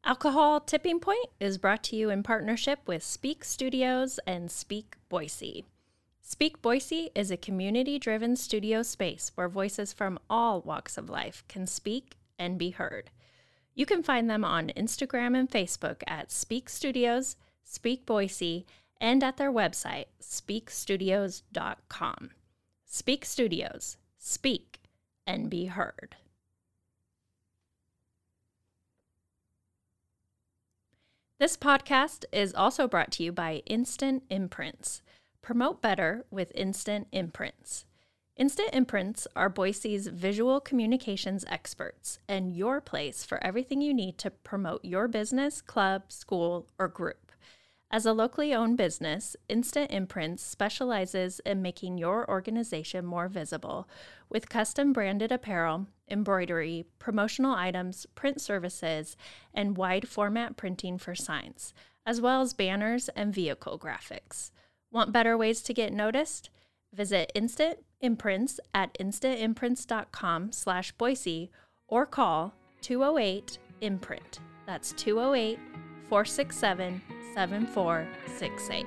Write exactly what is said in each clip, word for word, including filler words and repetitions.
Alcohol Tipping Point is brought to you in partnership with Speak Studios and Speak Boise. Speak Boise is a community-driven studio space where voices from all walks of life can speak and be heard. You can find them on Instagram and Facebook at Speak Studios, Speak Boise, and at their website, speak studios dot com. Speak Studios, speak and be heard. This podcast is also brought to you by Instant Imprints. Promote better with Instant Imprints. Instant Imprints are Boise's visual communications experts and your place for everything you need to promote your business, club, school, or group. As a locally owned business, Instant Imprints specializes in making your organization more visible with custom branded apparel, embroidery, promotional items, print services, and wide format printing for signs, as well as banners and vehicle graphics. Want better ways to get noticed? Visit Instant Imprints at instantimprints.com slash Boise or call two oh eight imprint. That's two oh eight, four six seven, seven four six eight.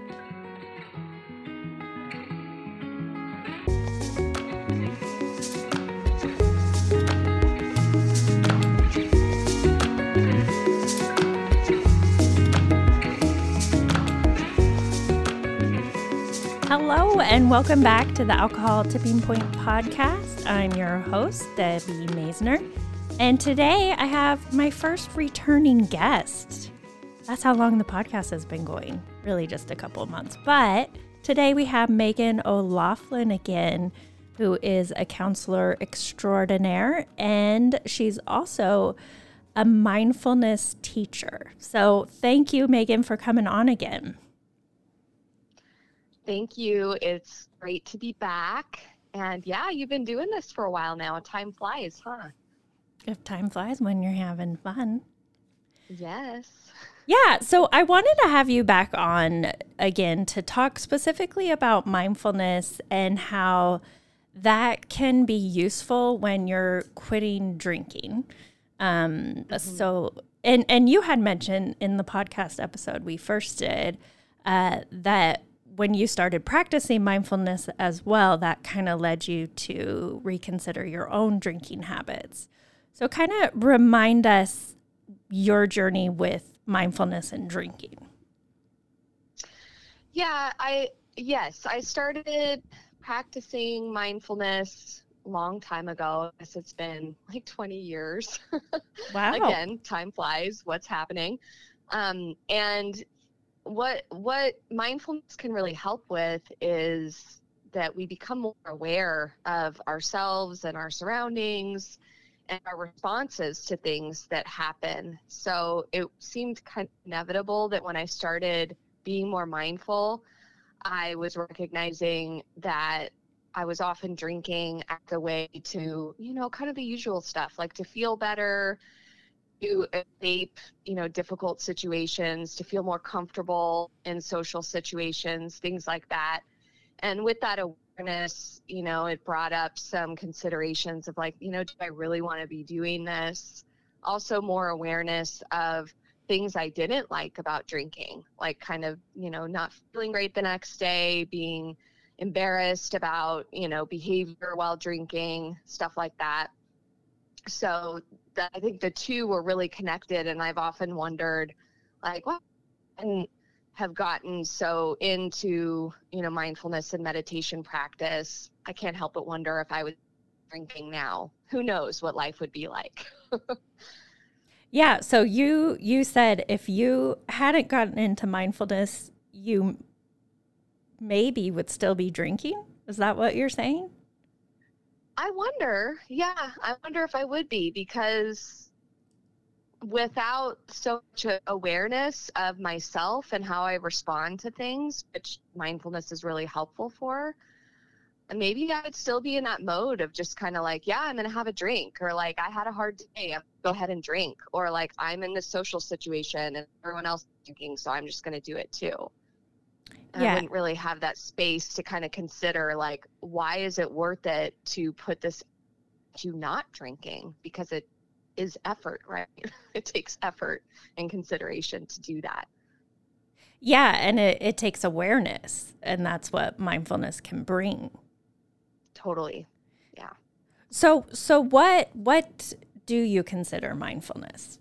Hello and welcome back to the Alcohol Tipping Point podcast. I'm your host, Debbie Maisner, and today I have my first returning guest. That's how long the podcast has been going, really just a couple of months. But today we have Megan O'Laughlin again, who is a counselor extraordinaire, and she's also a mindfulness teacher. So thank you, Megan, for coming on again. Thank you. It's great to be back. And yeah, you've been doing this for a while now. Time flies, huh? If time flies when you're having fun. Yes. Yeah, so I wanted to have you back on again to talk specifically about mindfulness and how that can be useful when you're quitting drinking. Um, mm-hmm. So, and, and you had mentioned in the podcast episode we first did uh, that when you started practicing mindfulness as well, that kind of led you to reconsider your own drinking habits. So kind of remind us your journey with mindfulness and drinking. Yeah, I, yes, I started practicing mindfulness a long time ago. I guess it's been like twenty years. Wow. Again, time flies. What's happening? Um, and what, what mindfulness can really help with is that we become more aware of ourselves and our surroundings and our responses to things that happen. So it seemed kind of inevitable that when I started being more mindful, I was recognizing that I was often drinking as a way to, you know, kind of the usual stuff, like to feel better, to escape, you know, difficult situations, to feel more comfortable in social situations, things like that. And with that awareness, you know, it brought up some considerations of like, you know, do I really want to be doing this? Also more awareness of things I didn't like about drinking, like kind of, you know, not feeling great the next day, being embarrassed about, you know, behavior while drinking, stuff like that. So the, I think the two were really connected, and I've often wondered, like, what? And have gotten so into, you know, mindfulness and meditation practice, I can't help but wonder if I was drinking now. Who knows what life would be like? Yeah. So you you said if you hadn't gotten into mindfulness, you maybe would still be drinking. Is that what you're saying? I wonder. Yeah, I wonder if I would be, because without so much awareness of myself and how I respond to things, which mindfulness is really helpful for, maybe I would still be in that mode of just kind of like, yeah, I'm going to have a drink, or like, I had a hard day, I'm go ahead and drink, or like, I'm in this social situation and everyone else is drinking, so I'm just going to do it too. And yeah. I wouldn't really have that space to kind of consider, like, why is it worth it to put this to not drinking? Because it is effort, right? It takes effort and consideration to do that. Yeah, and it, it takes awareness, and that's what mindfulness can bring. Totally. Yeah. So so what what do you consider mindfulness?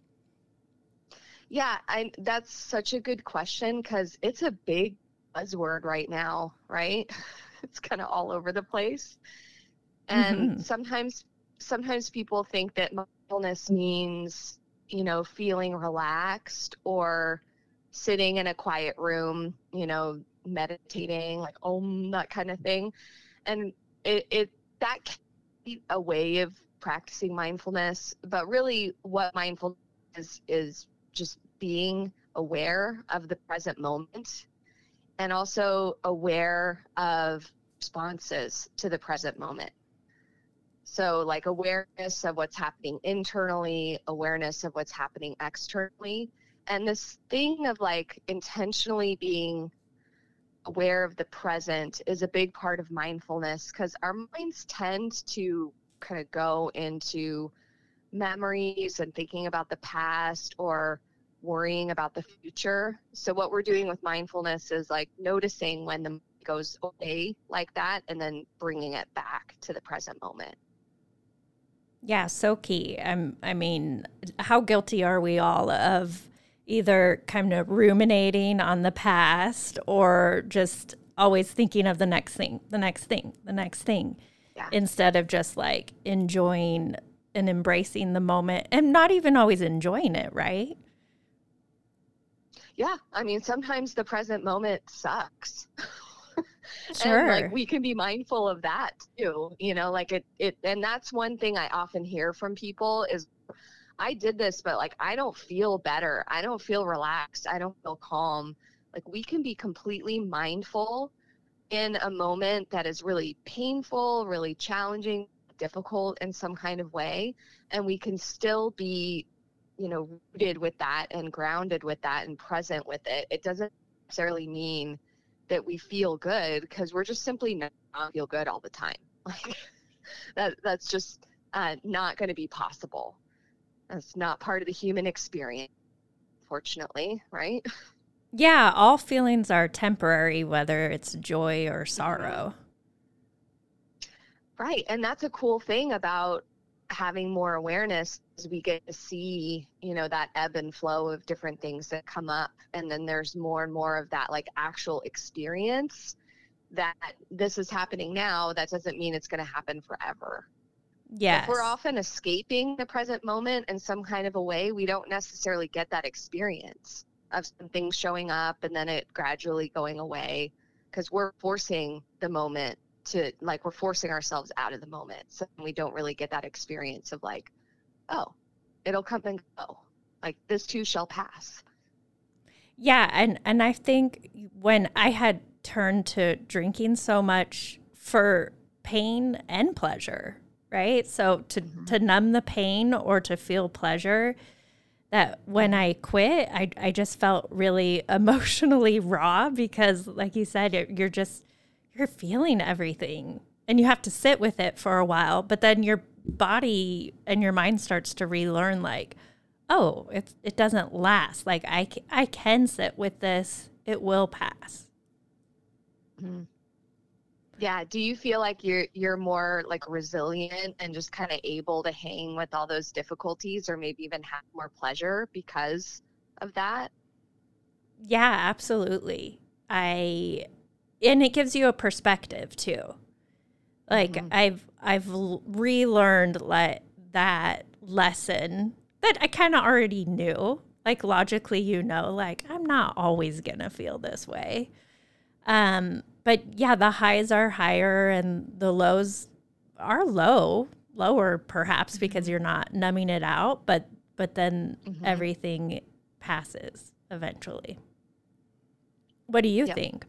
Yeah, I that's such a good question because it's a big buzzword right now, right? It's kind of all over the place. And Mm-hmm. sometimes sometimes people think that mindfulness means, you know, feeling relaxed or sitting in a quiet room, you know, meditating, like om, that kind of thing. And it, it that can be a way of practicing mindfulness, but really what mindfulness is is just being aware of the present moment and also aware of responses to the present moment. So like awareness of what's happening internally, awareness of what's happening externally, and this thing of like intentionally being aware of the present is a big part of mindfulness because our minds tend to kind of go into memories and thinking about the past or worrying about the future. So what we're doing with mindfulness is like noticing when the mind goes away like that and then bringing it back to the present moment. Yeah, so key. I'm, I mean, how guilty are we all of either kind of ruminating on the past or just always thinking of the next thing, the next thing, the next thing, Yeah. instead of just like enjoying and embracing the moment and not even always enjoying it, right? Yeah. I mean, sometimes the present moment sucks. Sure. And like we can be mindful of that too, you know, like it, it, and that's one thing I often hear from people is I did this, but like I don't feel better. I don't feel relaxed. I don't feel calm. Like we can be completely mindful in a moment that is really painful, really challenging, difficult in some kind of way. And we can still be, you know, rooted with that and grounded with that and present with it. It doesn't necessarily mean that we feel good because we're just simply not feel good all the time. Like that, that's just uh, not going to be possible. That's not part of the human experience, fortunately, right? Yeah, all feelings are temporary, whether it's joy or sorrow. Right. And that's a cool thing about having more awareness is we get to see, you know, that ebb and flow of different things that come up. And then there's more and more of that like actual experience that this is happening now. That doesn't mean it's going to happen forever. Yes. If we're often escaping the present moment in some kind of a way, we don't necessarily get that experience of some things showing up and then it gradually going away because we're forcing the moment to like we're forcing ourselves out of the moment. So we don't really get that experience of like, oh, it'll come and go. Like this too shall pass. Yeah, and and I think when I had turned to drinking so much for pain and pleasure, right? So to mm-hmm. to numb the pain or to feel pleasure, that when mm-hmm. I quit, I I just felt really emotionally raw because like you said, it, you're just you're feeling everything and you have to sit with it for a while, but then your body and your mind starts to relearn like, oh, it, it doesn't last. Like I, I can sit with this. It will pass. Mm-hmm. Yeah. Do you feel like you're, you're more like resilient and just kind of able to hang with all those difficulties or maybe even have more pleasure because of that? Yeah, absolutely. I, and it gives you a perspective too. Like mm-hmm. I've, I've relearned like that lesson that I kind of already knew, like logically, you know, like I'm not always going to feel this way. Um, but yeah, the highs are higher and the lows are low, lower perhaps mm-hmm. because you're not numbing it out, but, but then mm-hmm. everything passes eventually. What do you yep. think?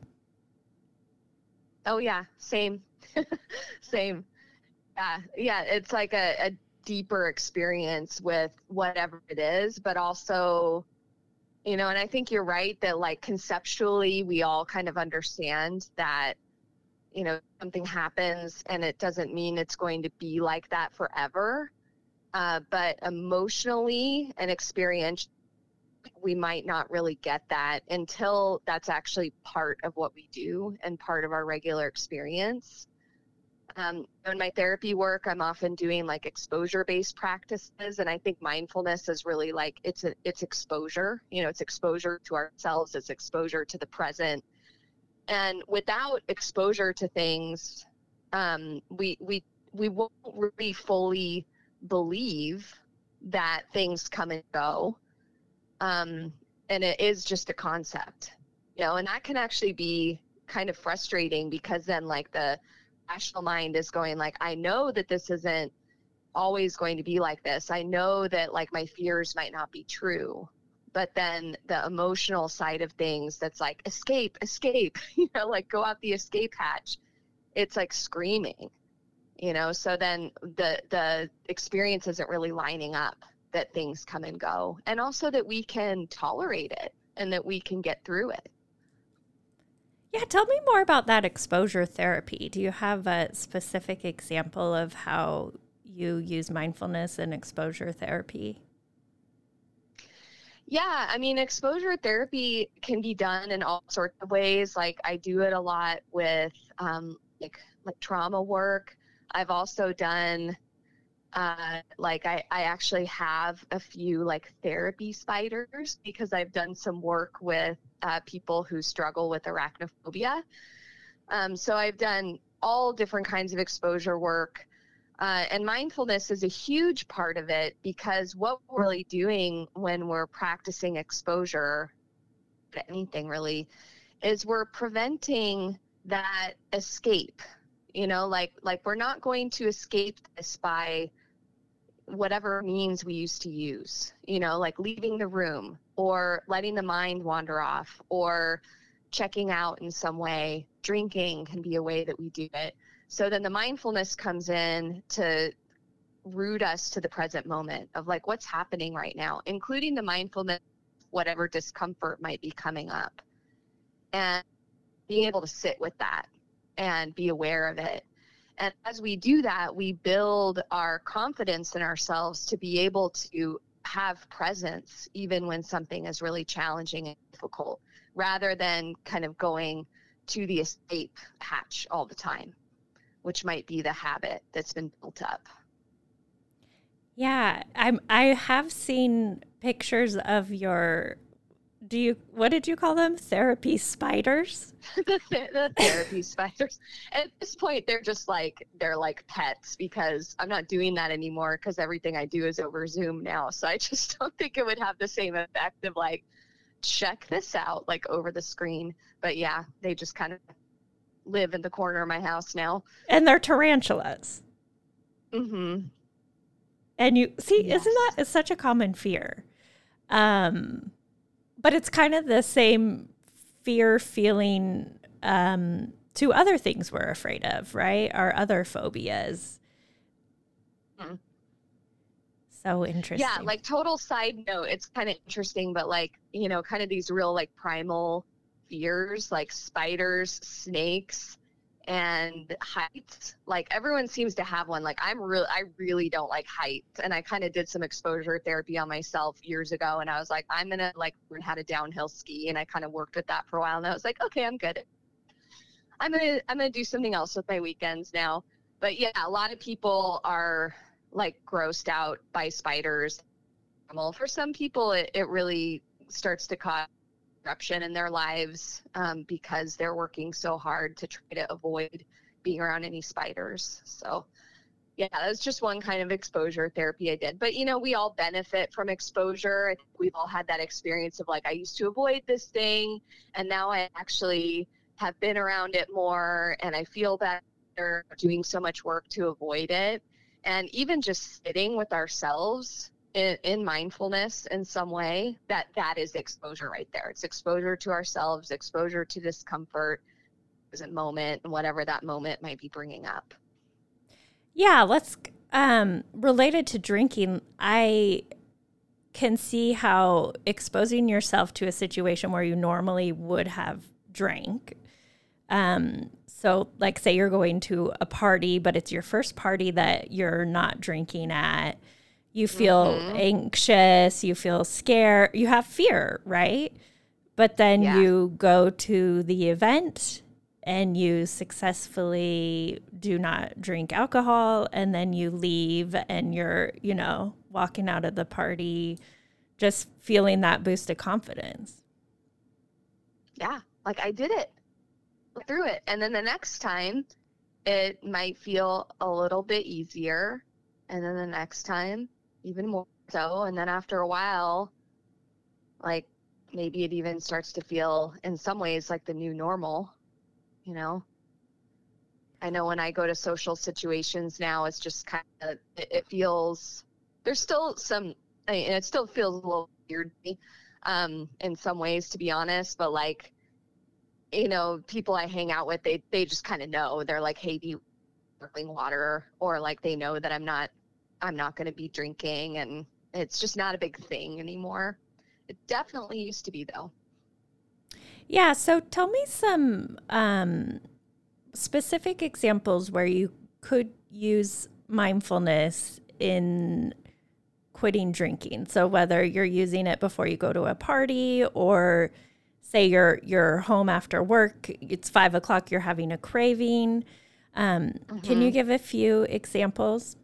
Oh yeah, same, same. Yeah. Yeah. It's like a, a deeper experience with whatever it is, but also, you know, and I think you're right that like conceptually we all kind of understand that, you know, something happens and it doesn't mean it's going to be like that forever. uh, but emotionally and experientially, we might not really get that until that's actually part of what we do and part of our regular experience. Um, in my therapy work, I'm often doing like exposure-based practices, and I think mindfulness is really like it's a, it's exposure. You know, it's exposure to ourselves, it's exposure to the present. And without exposure to things, um, we we we won't really fully believe that things come and go, um, and it is just a concept, you know. And that can actually be kind of frustrating because then, like the rational mind is going like, I know that this isn't always going to be like this. I know that like my fears might not be true, but then the emotional side of things that's like, escape, escape, you know, like go out the escape hatch. It's like screaming, you know, so then the, the experience isn't really lining up, that things come and go, and also that we can tolerate it and that we can get through it. Yeah, tell me more about that exposure therapy. Do you have a specific example of how you use mindfulness and exposure therapy? Yeah, I mean, exposure therapy can be done in all sorts of ways. Like I do it a lot with um, like like trauma work. I've also done uh, like I, I actually have a few like therapy spiders because I've done some work with uh, people who struggle with arachnophobia. Um, so I've done all different kinds of exposure work. Uh, and mindfulness is a huge part of it because what we're really doing when we're practicing exposure, anything really, is we're preventing that escape. You know, like like we're not going to escape this by whatever means we used to use, you know, like leaving the room or letting the mind wander off or checking out in some way. Drinking can be a way that we do it. So then the mindfulness comes in to root us to the present moment of like what's happening right now, including the mindfulness, whatever discomfort might be coming up, and being able to sit with that and be aware of it. And as we do that, we build our confidence in ourselves to be able to have presence even when something is really challenging and difficult, rather than kind of going to the escape hatch all the time, which might be the habit that's been built up. Yeah, I'm I have seen pictures of your Do you, what did you call them? Therapy spiders? the, th- the therapy spiders. At this point, they're just like, they're like pets because I'm not doing that anymore because everything I do is over Zoom now. So I just don't think it would have the same effect of like, check this out, like over the screen. But yeah, they just kind of live in the corner of my house now. And they're tarantulas. Mm-hmm. And you see, Yes. isn't that is such a common fear? Um, But it's kind of the same fear feeling um, to other things we're afraid of, right? Our other phobias. Mm. So interesting. Yeah, like total side note, it's kind of interesting, but like, you know, kind of these real like primal fears, like spiders, snakes, and heights. Like everyone seems to have one. Like I'm really, I really don't like heights. And I kind of did some exposure therapy on myself years ago. And I was like, I'm going to like learn how to downhill ski. And I kind of worked with that for a while. And I was like, okay, I'm good. I'm going to, I'm going to do something else with my weekends now. But yeah, a lot of people are like grossed out by spiders. Well, for some people, it, it really starts to cause disruption in their lives um, because they're working so hard to try to avoid being around any spiders. So yeah, that's just one kind of exposure therapy I did. But, you know, we all benefit from exposure. I think we've all had that experience of like, I used to avoid this thing and now I actually have been around it more and I feel better doing so much work to avoid it. And even just sitting with ourselves In, in mindfulness in some way, that that is exposure right there. It's exposure to ourselves, exposure to discomfort, present moment, and whatever that moment might be bringing up. Yeah, let's, um, related to drinking, I can see how exposing yourself to a situation where you normally would have drank. Um, so like say you're going to a party, but it's your first party that you're not drinking at. You feel Mm-hmm. anxious, you feel scared, you have fear, right? But then Yeah. you go to the event and you successfully do not drink alcohol, and then you leave and you're, you know, walking out of the party just feeling that boost of confidence. Yeah. Like I did it through it. And then the next time it might feel a little bit easier. And then the next time even more so. And then after a while, like maybe it even starts to feel in some ways like the new normal, you know? I know when I go to social situations now, it's just kind of, it, it feels, there's still some, I mean, it still feels a little weird to me, um, in some ways, to be honest, but like, you know, people I hang out with, they, they just kind of know. They're like, hey, do you sparkling water? Or like, they know that I'm not, I'm not going to be drinking, and it's just not a big thing anymore. It definitely used to be though. Yeah. So tell me some, um, specific examples where you could use mindfulness in quitting drinking. So whether you're using it before you go to a party, or say you're you're home after work, it's five o'clock, you're having a craving. Um, Mm-hmm. Can you give a few examples?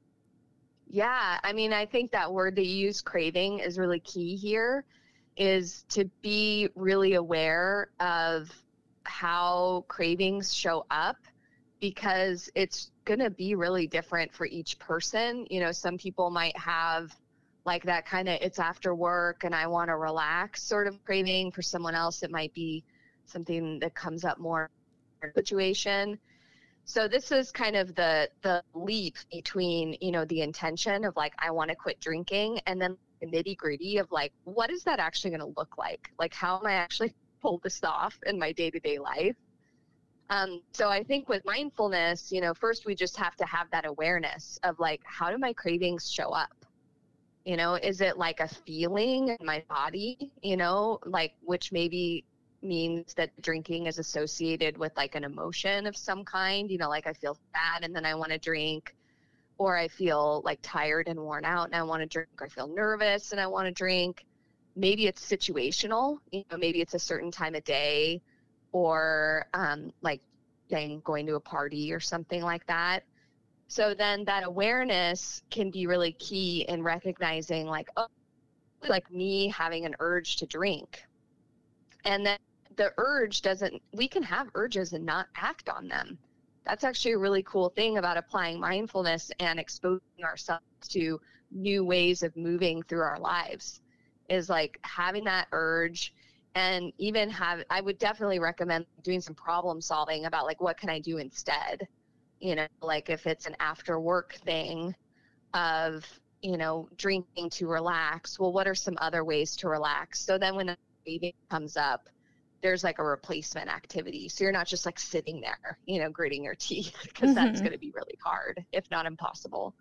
Yeah, I mean, I think that word that you use, craving, is really key here, is to be really aware of how cravings show up, because it's going to be really different for each person. You know, some people might have like that kind of, it's after work and I want to relax sort of craving. For someone else, it might be something that comes up more in a situation. So this is kind of the the leap between, you know, the intention of like, I want to quit drinking, and then the nitty gritty of like, what is that actually going to look like? Like, how am I actually pull this off in my day-to-day life? Um, so I think with mindfulness, you know, first we just have to have that awareness of like, how do my cravings show up? You know, is it like a feeling in my body, you know, like, which maybe means that drinking is associated with like an emotion of some kind, you know, like I feel sad and then I want to drink, or I feel like tired and worn out and I want to drink, or I feel nervous and I want to drink. Maybe it's situational, you know, maybe it's a certain time of day, or um, like saying going to a party or something like that. So then that awareness can be really key in recognizing like, oh, like me having an urge to drink. And then the urge doesn't, we can have urges and not act on them. That's actually a really cool thing about applying mindfulness and exposing ourselves to new ways of moving through our lives, is like having that urge. And even have, I would definitely recommend doing some problem solving about like, what can I do instead? You know, like if it's an after work thing of, you know, drinking to relax, well, what are some other ways to relax? So then when a craving comes up, there's like a replacement activity. So you're not just like sitting there, you know, gritting your teeth, because mm-hmm. that's going to be really hard, if not impossible.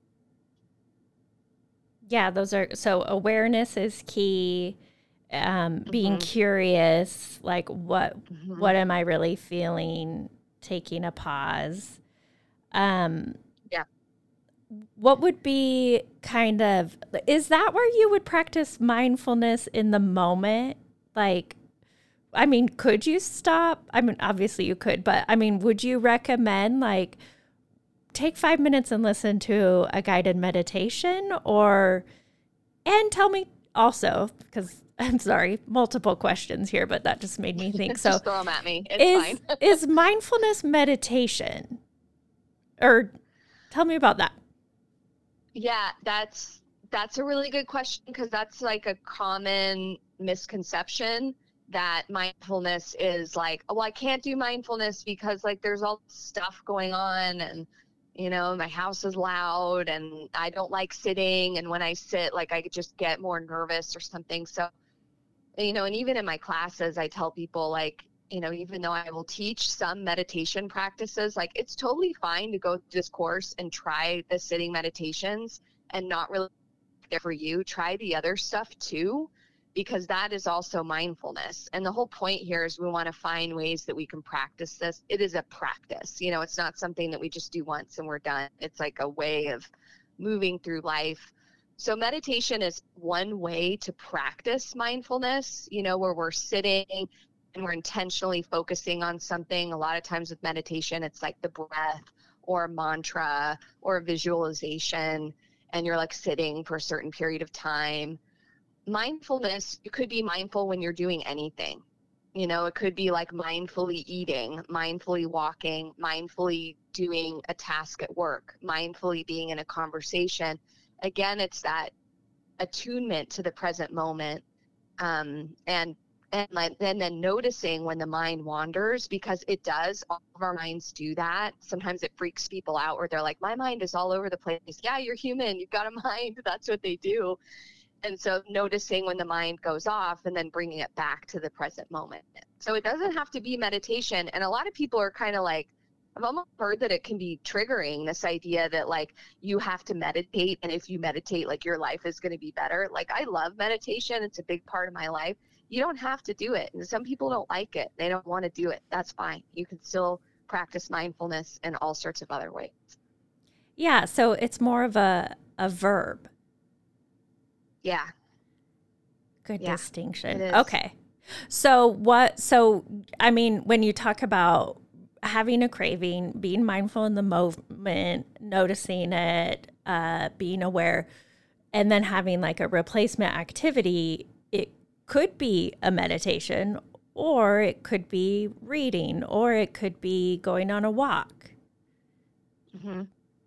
Yeah, those are, so awareness is key. Um, being mm-hmm. curious, like what, mm-hmm. what am I really feeling? Taking a pause. Um, yeah. What would be kind of, is that where you would practice mindfulness in the moment? Like, I mean, could you stop? I mean, obviously you could, but I mean, would you recommend like take five minutes and listen to a guided meditation? Or, and tell me also, because I'm sorry, multiple questions here, but that just made me think. So just throw them at me. It's is, fine. is mindfulness meditation? Or tell me about that. Yeah, that's that's a really good question, because that's like a common misconception that mindfulness is like, oh, well, I can't do mindfulness because like there's all this stuff going on, and you know, my house is loud and I don't like sitting, and when I sit, like I just get more nervous or something. So, you know, and even in my classes, I tell people like, you know, even though I will teach some meditation practices, like it's totally fine to go through this course and try the sitting meditations and not really there for you. Try the other stuff too, because that is also mindfulness. And the whole point here is we want to find ways that we can practice this. It is a practice, you know, it's not something that we just do once and we're done. It's like a way of moving through life. So meditation is one way to practice mindfulness, you know, where we're sitting and we're intentionally focusing on something. A lot of times with meditation, it's like the breath or a mantra or a visualization, and you're like sitting for a certain period of time. Mindfulness, you could be mindful when you're doing anything. You know, it could be like mindfully eating, mindfully walking, mindfully doing a task at work, mindfully being in a conversation. Again, it's that attunement to the present moment, um, and and like, then then noticing when the mind wanders, because it does. All of our minds do that. Sometimes it freaks people out where they're like, "My mind is all over the place." Yeah, you're human. You've got a mind. That's what they do. And so noticing when the mind goes off and then bringing it back to the present moment. So it doesn't have to be meditation. And a lot of people are kind of like, I've almost heard that it can be triggering, this idea that like you have to meditate. And if you meditate, like your life is going to be better. Like I love meditation. It's a big part of my life. You don't have to do it. And some people don't like it. They don't want to do it. That's fine. You can still practice mindfulness in all sorts of other ways. Yeah. So it's more of a, a verb. Yeah. Good yeah, distinction. Okay. So what, so, I mean, when you talk about having a craving, being mindful in the moment, noticing it, uh, being aware, and then having like a replacement activity, it could be a meditation, or it could be reading, or it could be going on a walk. Mm-hmm.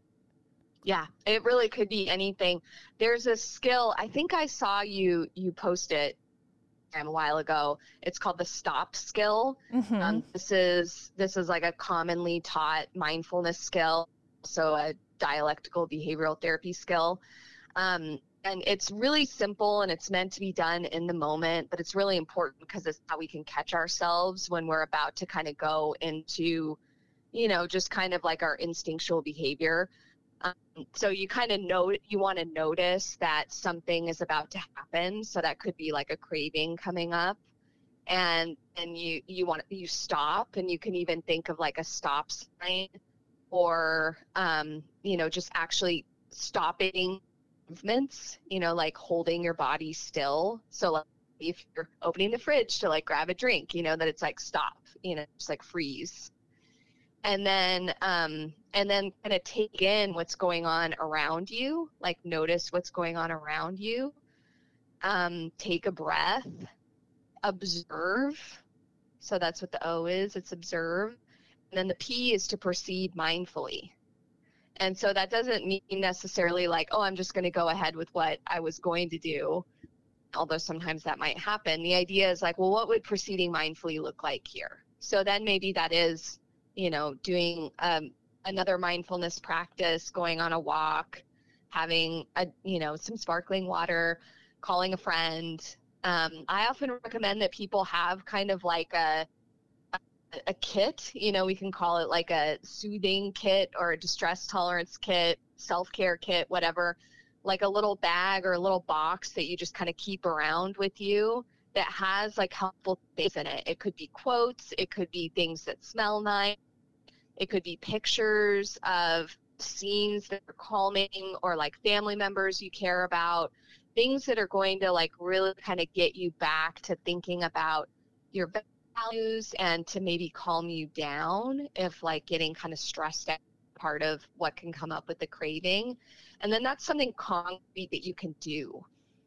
Yeah, it really could be anything. There's a skill, I think I saw you you post it a while ago. It's called the stop skill. Mm-hmm. Um, this is this is like a commonly taught mindfulness skill, so a dialectical behavioral therapy skill. Um, and it's really simple and it's meant to be done in the moment, but it's really important because it's how we can catch ourselves when we're about to kind of go into, you know, just kind of like our instinctual behavior. Um, so you kind of know, you want to notice that something is about to happen. So that could be like a craving coming up, and and you you want you stop, and you can even think of like a stop sign, or um, you know, just actually stopping movements. You know, like holding your body still. So like if you're opening the fridge to like grab a drink, you know that it's like stop. You know, just like freeze. And then, um, and then kind of take in what's going on around you, like notice what's going on around you. Um, take a breath, observe. So that's what the O is, it's observe. And then the P is to proceed mindfully. And so that doesn't mean necessarily like, oh, I'm just going to go ahead with what I was going to do, although sometimes that might happen. The idea is like, well, what would proceeding mindfully look like here? So then maybe that is, you know, doing um, another mindfulness practice, going on a walk, having a, you know, some sparkling water, calling a friend. Um, I often recommend that people have kind of like a, a, a kit, you know, we can call it like a soothing kit or a distress tolerance kit, self-care kit, whatever, like a little bag or a little box that you just kind of keep around with you that has like helpful things in it. It could be quotes, it could be things that smell nice, it could be pictures of scenes that are calming, or like family members you care about, things that are going to like really kind of get you back to thinking about your values and to maybe calm you down if like getting kind of stressed out part of what can come up with the craving. And then that's something concrete that you can do.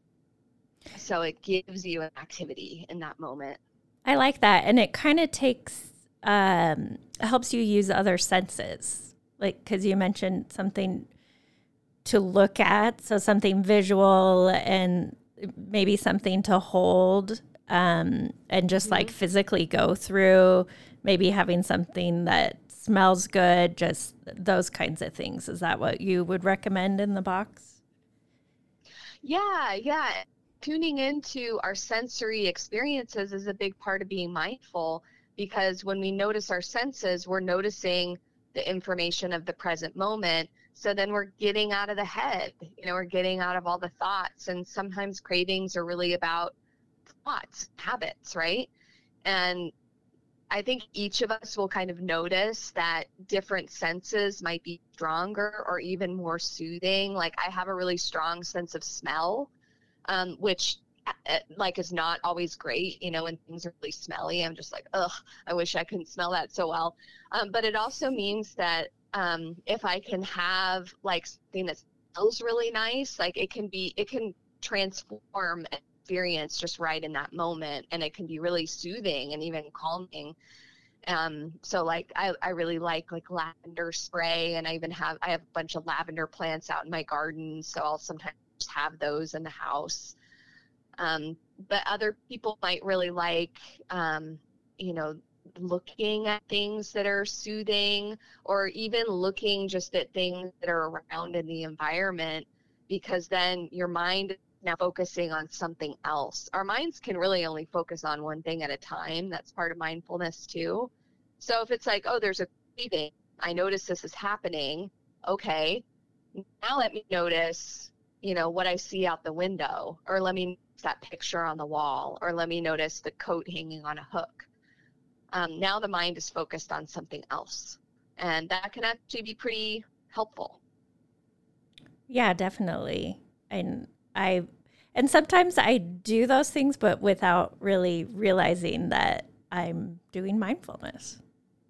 So it gives you an activity in that moment. I like that. And it kind of takes, um, helps you use other senses. Like, because you mentioned something to look at. So something visual and maybe something to hold, um, and just mm-hmm. like physically go through, maybe having something that smells good, just those kinds of things. Is that what you would recommend in the box? Yeah, yeah. Tuning into our sensory experiences is a big part of being mindful, because when we notice our senses, we're noticing the information of the present moment. So then we're getting out of the head, you know, we're getting out of all the thoughts. And sometimes cravings are really about thoughts, habits, right? And I think each of us will kind of notice that different senses might be stronger or even more soothing. Like I have a really strong sense of smell, um, which uh, like is not always great. You know, when things are really smelly, I'm just like, ugh, I wish I couldn't smell that so well. Um, but it also means that um, if I can have like something that smells really nice, like it can be, it can transform an experience just right in that moment, and it can be really soothing and even calming. Um, so like I, I really like like lavender spray, and I even have I have a bunch of lavender plants out in my garden, so I'll sometimes have those in the house. Um, but other people might really like um, you know, looking at things that are soothing, or even looking just at things that are around in the environment, because then your mind is now focusing on something else. Our minds can really only focus on one thing at a time. That's part of mindfulness too. So if it's like, oh, there's a craving, I notice this is happening. Okay, now let me notice, you know, what I see out the window, or let me notice that picture on the wall, or let me notice the coat hanging on a hook. Um, now the mind is focused on something else, and that can actually be pretty helpful. Yeah, definitely. And I, and sometimes I do those things, but without really realizing that I'm doing mindfulness.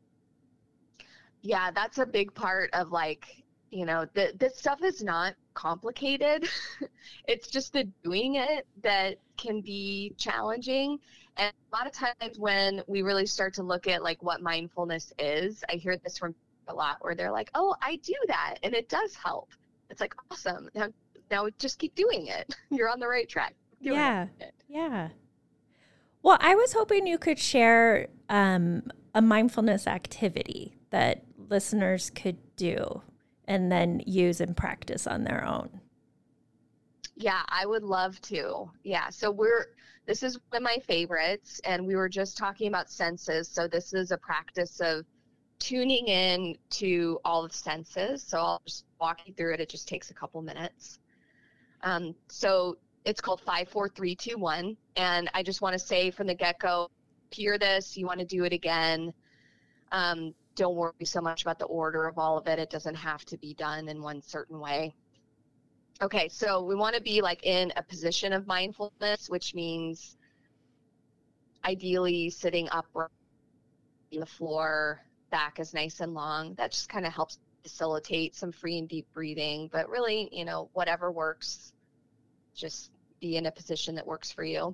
Yeah, that's a big part of like, you know, the, this stuff is not complicated. It's just the doing it that can be challenging. And a lot of times when we really start to look at like what mindfulness is, I hear this from a lot where they're like, oh, I do that and it does help. It's like, awesome. Now, now just keep doing it. You're on the right track. Yeah. It. Yeah. Well, I was hoping you could share um, a mindfulness activity that listeners could do and then use and practice on their own. Yeah, I would love to. Yeah. So we're, this is one of my favorites, and we were just talking about senses. So this is a practice of tuning in to all the senses. So I'll just walk you through it. It just takes a couple minutes. Um, so it's called five, four, three, two, one. And I just want to say from the get-go, hear this, you want to do it again. Um, don't worry so much about the order of all of it. It doesn't have to be done in one certain way. Okay, so we want to be like in a position of mindfulness, which means ideally sitting upright on the floor, back is nice and long. That just kind of helps facilitate some free and deep breathing, but really, you know, whatever works, just be in a position that works for you.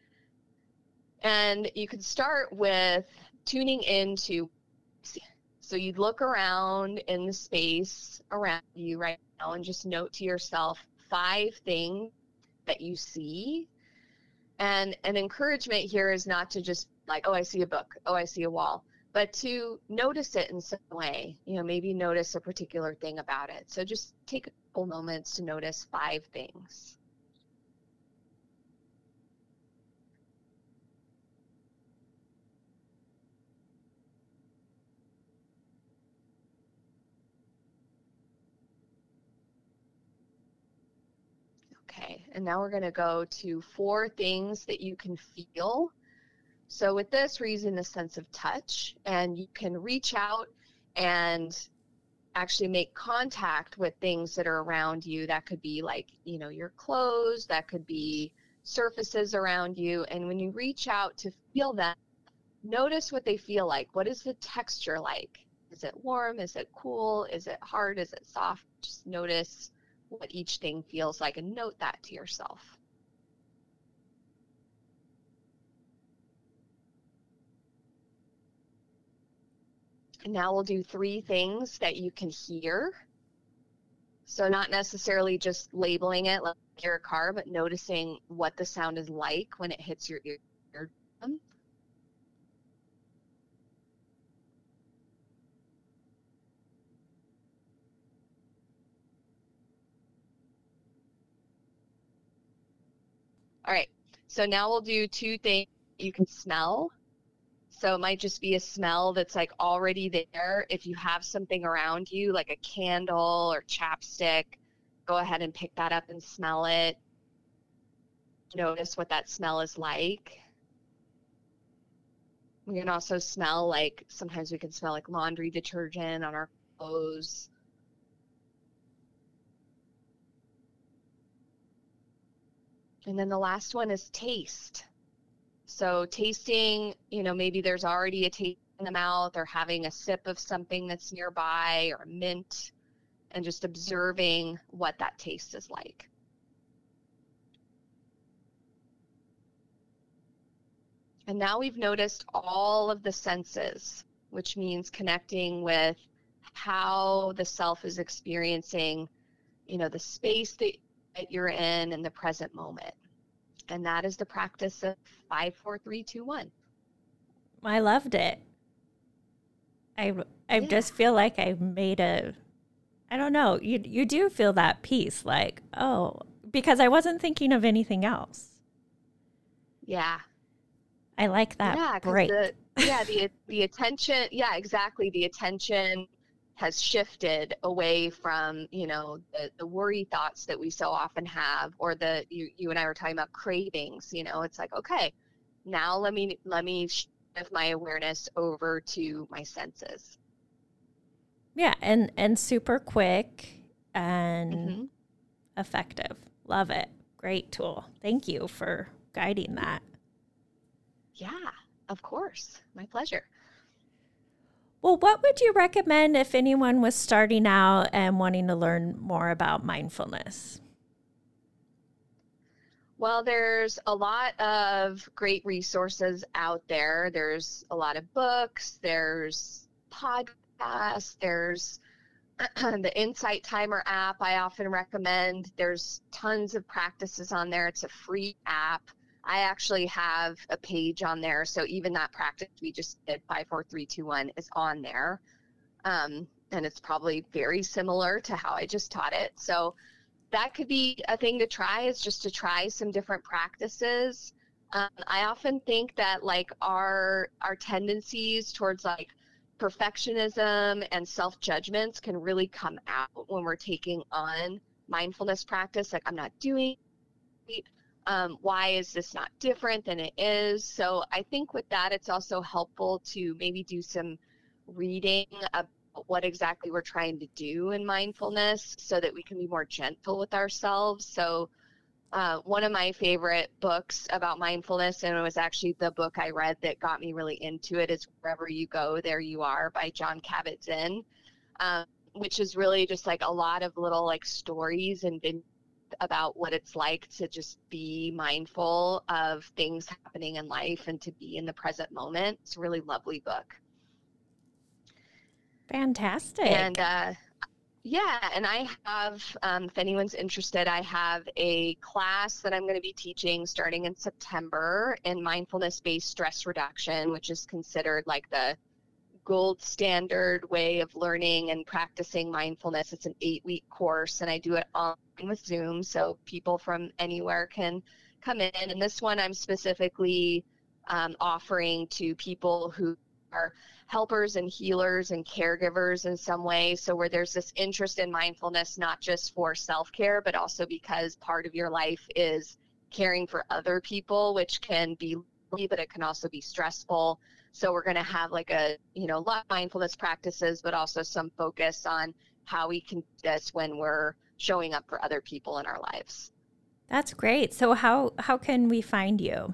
And you could start with tuning into, so you'd look around in the space around you right now and just note to yourself five things that you see. And an encouragement here is not to just like, oh, I see a book, oh, I see a wall, but to notice it in some way, you know, maybe notice a particular thing about it. So just take a couple moments to notice five things. Okay, and now we're going to go to four things that you can feel. So with this, we're using the sense of touch, and you can reach out and actually make contact with things that are around you. That could be like, you know, your clothes, that could be surfaces around you. And when you reach out to feel them, notice what they feel like. What is the texture like? Is it warm? Is it cool? Is it hard? Is it soft? Just notice what each thing feels like and note that to yourself. And now we'll do three things that you can hear. So not necessarily just labeling it like you're a car, but noticing what the sound is like when it hits your ear. All right, so now we'll do two things you can smell. So it might just be a smell that's like already there. If you have something around you, like a candle or chapstick, go ahead and pick that up and smell it. Notice what that smell is like. We can also smell like, sometimes we can smell like laundry detergent on our clothes. And then the last one is taste. So tasting, you know, maybe there's already a taste in the mouth, or having a sip of something that's nearby, or mint, and just observing what that taste is like. And now we've noticed all of the senses, which means connecting with how the self is experiencing, you know, the space that you're in in the present moment. And that is the practice of five, four, three, two, one. I loved it. I, I Yeah. just feel like I made a, I don't know, you, you do feel that peace, like, oh, because I wasn't thinking of anything else. Yeah. I like that Yeah, break. The, yeah, the the attention, yeah, exactly. The attention has shifted away from, you know, the, the worry thoughts that we so often have, or the, you, you and I were talking about cravings, you know, it's like, okay, now let me, let me shift my awareness over to my senses. Yeah, and, and super quick and Mm-hmm. effective. Love it. Great tool. Thank you for guiding that. Yeah, of course. My pleasure. Well, what would you recommend if anyone was starting out and wanting to learn more about mindfulness? Well, there's a lot of great resources out there. There's a lot of books, there's podcasts, there's the Insight Timer app I often recommend. There's tons of practices on there. It's a free app. I actually have a page on there. So even that practice we just did, five, four, three, two, one, is on there. Um, and it's probably very similar to how I just taught it. So that could be a thing to try, is just to try some different practices. Um, I often think that like our, our tendencies towards like perfectionism and self-judgments can really come out when we're taking on mindfulness practice. Like, I'm not doing it. Um, why is this not different than it is? So I think with that, it's also helpful to maybe do some reading about what exactly we're trying to do in mindfulness, so that we can be more gentle with ourselves. So uh, one of my favorite books about mindfulness, and it was actually the book I read that got me really into it, is Wherever You Go, There You Are by Jon Kabat-Zinn, um, which is really just like a lot of little like stories and videos about what it's like to just be mindful of things happening in life and to be in the present moment. It's a really lovely book. Fantastic. And uh, yeah, and I have, um, if anyone's interested, I have a class that I'm going to be teaching starting in September in mindfulness-based stress reduction, which is considered like the gold standard way of learning and practicing mindfulness. It's an eight-week course, and I do it online with Zoom, so people from anywhere can come in. And this one I'm specifically um, offering to people who are helpers and healers and caregivers in some way. So where there's this interest in mindfulness, not just for self-care, but also because part of your life is caring for other people, which can be, but it can also be stressful. So we're going to have like a, you know, a lot of mindfulness practices, but also some focus on how we can do this when we're showing up for other people in our lives. That's great. So how, how can we find you?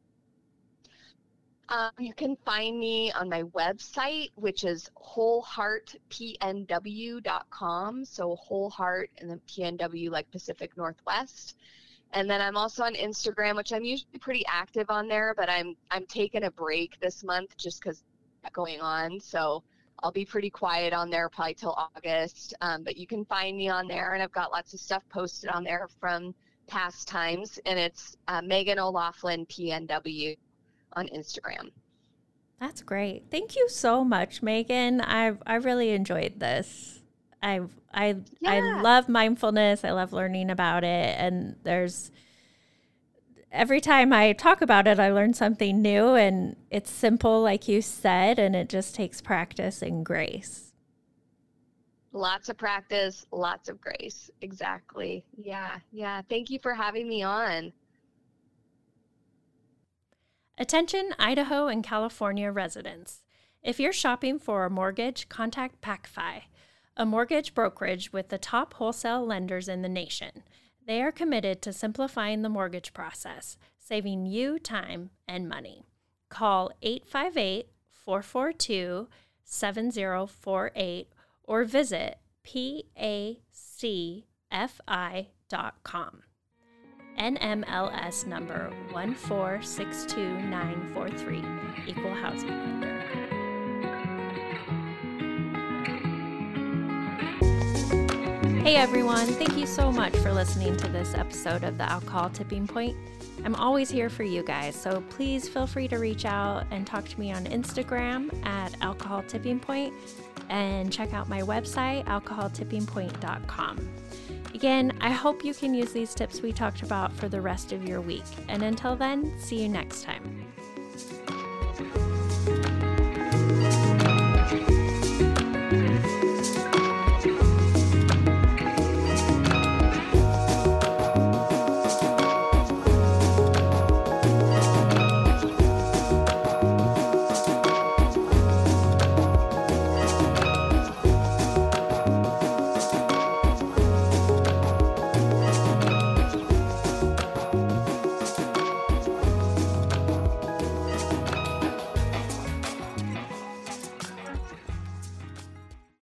Um, you can find me on my website, which is whole heart p n w dot com. So Whole Heart and then P N W like Pacific Northwest. And then I'm also on Instagram, which I'm usually pretty active on there, but I'm I'm taking a break this month just because going on. So I'll be pretty quiet on there probably till August. Um, but you can find me on there, and I've got lots of stuff posted on there from past times. And it's uh, Megan O'Laughlin P N W on Instagram. That's great. Thank you so much, Megan. I've I really enjoyed this. I I Yeah. I love mindfulness. I love learning about it, and there's every time I talk about it, I learn something new, and it's simple, like you said, and it just takes practice and grace. Lots of practice, lots of grace. Exactly. Yeah. Yeah. Thank you for having me on. Attention Idaho and California residents. If you're shopping for a mortgage, contact PacFi, a mortgage brokerage with the top wholesale lenders in the nation. They are committed to simplifying the mortgage process, saving you time and money. Call eight five eight, four four two, seven zero four eight or visit pacfi dot com. N M L S number one four six two nine four three, Equal Housing Lender. Hey everyone, thank you so much for listening to this episode of the Alcohol Tipping Point. I'm always here for you guys, so please feel free to reach out and talk to me on Instagram at Alcohol Tipping Point and check out my website, alcohol tipping point dot com. Again, I hope you can use these tips we talked about for the rest of your week. And until then, see you next time.